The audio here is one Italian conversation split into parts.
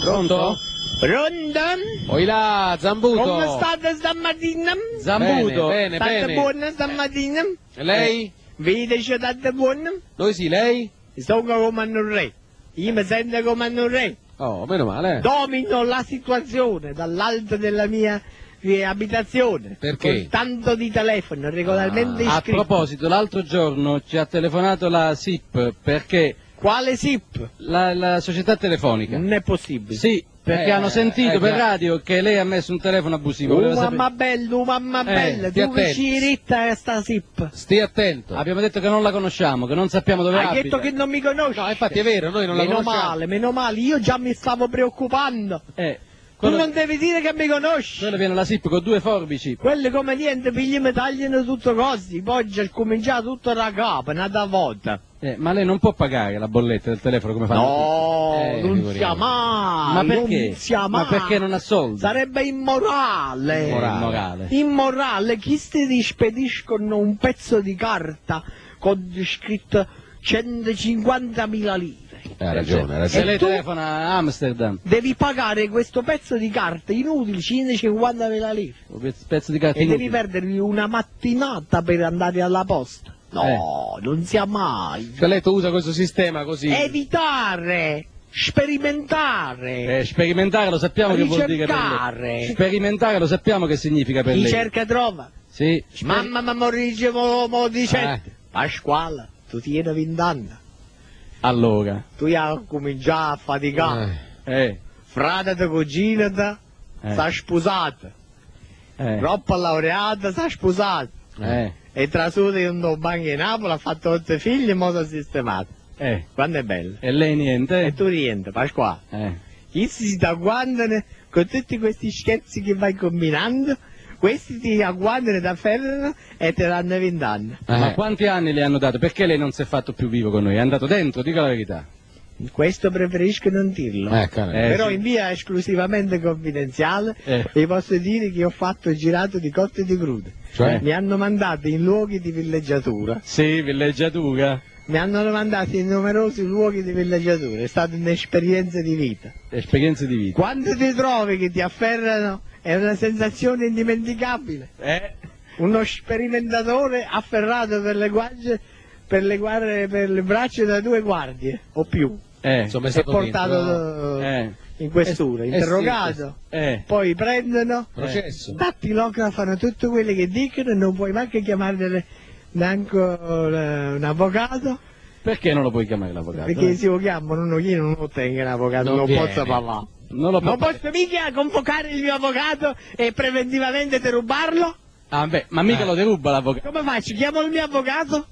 Pronto? Pronto? Oi là, Zambuto. Come state stamattina? Zambuto. Bene, State bene. buone stamattina? E lei? Vedi che state buone? Noi sì, lei? Sono come un re. Io mi sento come un re. Oh, meno male. Domino la situazione dall'alto della mia abitazione. Perché? Con tanto di telefono regolarmente A iscritto. proposito, l'altro giorno ci ha telefonato la SIP perché Quale SIP? la società telefonica. Non è possibile. Sì, perché hanno sentito per già. radio che lei ha messo un telefono abusivo. Voleva sapere- Mamma bella, stia dove attento. ci ritta sta SIP? Stia attento. Abbiamo detto che non la conosciamo, che non sappiamo dove Hai abita. detto che non mi conosci? No, infatti è vero, noi non la Meno conosciamo. meno male, io già mi stavo preoccupando. Tu quello, non devi dire che mi conosci. quello viene la SIP con 2 forbici. Quelle come niente, figli mi tagliano tutto così, poi c'è cominciato tutto da capo, nata volta. Ma lei non può pagare la bolletta del telefono come fanno No, non figuriamo. sia mai. Ma perché? Non sia Ma mai. perché non ha soldi? Sarebbe immorale. Immorale. Immorale. Chi ti spediscono un pezzo di carta con scritto 150.000 lire? Ha ragione, ha Se ragione. lei tu- telefona a Amsterdam, Devi pagare questo pezzo di carta inutile, 150.000 lire. un pezzo di carta E devi inutile. perdermi una mattinata per andare alla posta. No, non sia mai. Cioè lei usa questo sistema così. Evitare, sperimentare. Sperimentare lo sappiamo che vuol dire per Ricercare. lei. Sperimentare lo sappiamo che significa per Chi lei. cerca trova. Sì. Mamma mi dicevo, mo dice, Eh. Pasquale, tu tieni 20 anni. Allora. Tu hai cominciato a faticare. Frate e cugina sta sposata. Troppo laureata sta sposata. E trasuta in un banco in Napoli, ha fatto 8 figli e mo sono sistemato. Quando è bello. E lei niente? E tu rientri, Pasquale. Chi si ti agguantano con tutti questi scherzi che vai combinando, questi ti agguantano, ti afferrano e ti danno 20 anni. Ma quanti anni le hanno dato? Perché lei non si è fatto più vivo con noi? È andato dentro, dica la verità. Questo preferisco non dirlo. Però in via esclusivamente confidenziale vi posso dire che ho girato di cotte e di crude. Cioè? Mi hanno mandato in luoghi di villeggiatura. Sì, villeggiatura. Mi hanno mandato in numerosi luoghi di villeggiatura. È stata un'esperienza di vita. Esperienze di vita. Quando ti trovi che ti afferrano è una sensazione indimenticabile. Uno sperimentatore afferrato per le guance, per le braccia da 2 guardie o più. Insomma è È stato portato in questura, interrogato. Poi prendono, dattilografano tutto quello che dicono, non puoi manco chiamare neanche un avvocato. Perché non lo puoi chiamare l'avvocato? Perché se lo chiamano io non lo tengo un avvocato, non viene. posso parlare. Non posso mica convocare il mio avvocato e preventivamente derubarlo? Ma mica lo deruba l'avvocato. Come faccio? Chiamo il mio avvocato,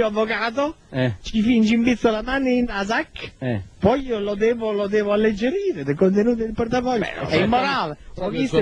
ci finge in pizzo la mano in sacca, poi io lo devo alleggerire del contenuto del portafoglio. È immorale. Ho visto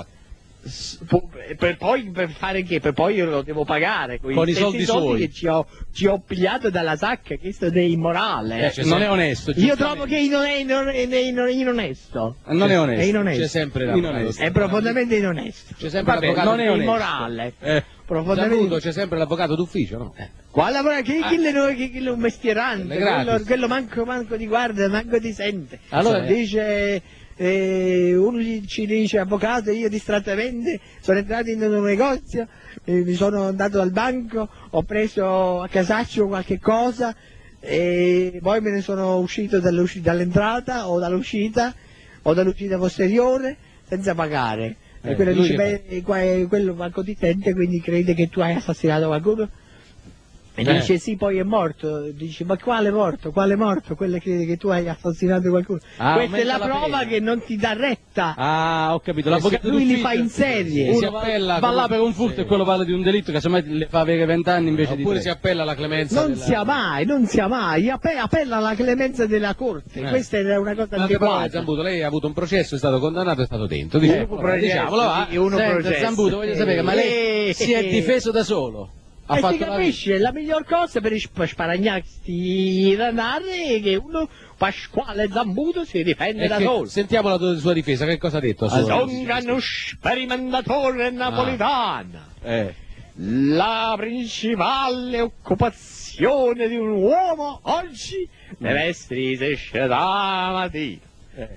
per fare che? Per poi io lo devo pagare Con i soldi suoi. che ci ho pigliato dalla sacca, questo è immorale. Non è onesto. Io trovo che non è inonesto. Non è onesto. È inonesto. C'è sempre Inonesto. È profondamente inonesto. C'è sempre Vabbè, l'avvocato. non è onesto. immorale. Profondamente. Zambuto, c'è sempre l'avvocato d'ufficio, no? Quale avvocato? Che è un mestierante, gratis. quello manco ti guarda, manco ti sente. Allora dice, uno ci dice, avvocato, io distrattamente sono entrato in un negozio, mi sono andato al banco, ho preso a casaccio qualche cosa e poi me ne sono uscito dall'entrata o dall'uscita posteriore senza pagare. E quello lui dice, quello manco ti sente, quindi crede che tu hai assassinato qualcuno. E dice sì, poi è morto. Dice ma quale morto? Quale morto? Quello crede che tu hai assassinato qualcuno. Questa è la prova pena. che non ti dà retta. Ho capito. L'avvocato Lui li d'ufficio fa in serie. Si appella va là per un furto e quello parla di un delitto che semmai le fa avere 20 anni invece di Oppure 3. si appella alla clemenza. Non sia mai. Appella alla clemenza della corte. Questa è una cosa adeguata. Zambuto, lei ha avuto un processo, è stato condannato, è stato dentro. Diciamolo, va. Senta, Zambuto, voglio sapere, ma lei si è difeso da solo? E si capisce, la miglior cosa per sparagnarsi danari è che uno, Pasquale Zambuto, si difende da solo. Sentiamo la sua difesa, che cosa ha detto? Sono uno sperimentatore napoletano. La principale occupazione di un uomo oggi deve essere se esce da mattina.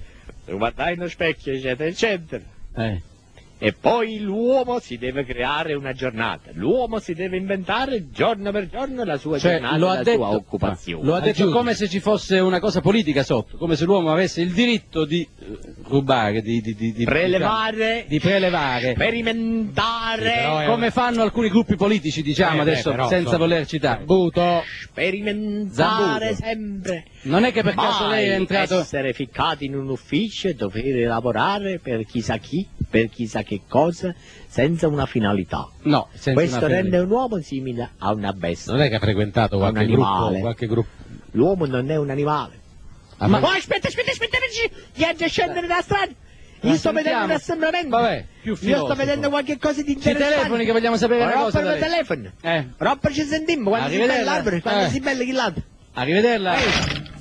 guardare nello specchio, eccetera, eccetera. E poi l'uomo si deve creare una giornata, l'uomo si deve inventare giorno per giorno la sua giornata, la sua occupazione. Lo ha detto come se ci fosse una cosa politica sotto, come se l'uomo avesse il diritto di rubare, di prelevare, sperimentare, come fanno alcuni gruppi politici, diciamo adesso però, senza voler citare. sperimentare sempre. Non è che per caso lei è entrato... essere ficcati in un ufficio e dover lavorare per chissà chi, per chissà che cosa, senza una finalità. No, senza Questo una rende un uomo simile a una bestia. Non è che ha frequentato qualche gruppo? L'uomo non è un animale. Ma aspetta, vieni a scendere dalla strada. Io sto vedendo un assembramento. Vabbè, più filosofo. Io sto vedendo qualche cosa di Ci interessante. telefoni che vogliamo sapere una cosa da lei. telefono. Roppa ci sentiamo, quando si bella l'albero, quando si bella chi l'altro. Arrivederla.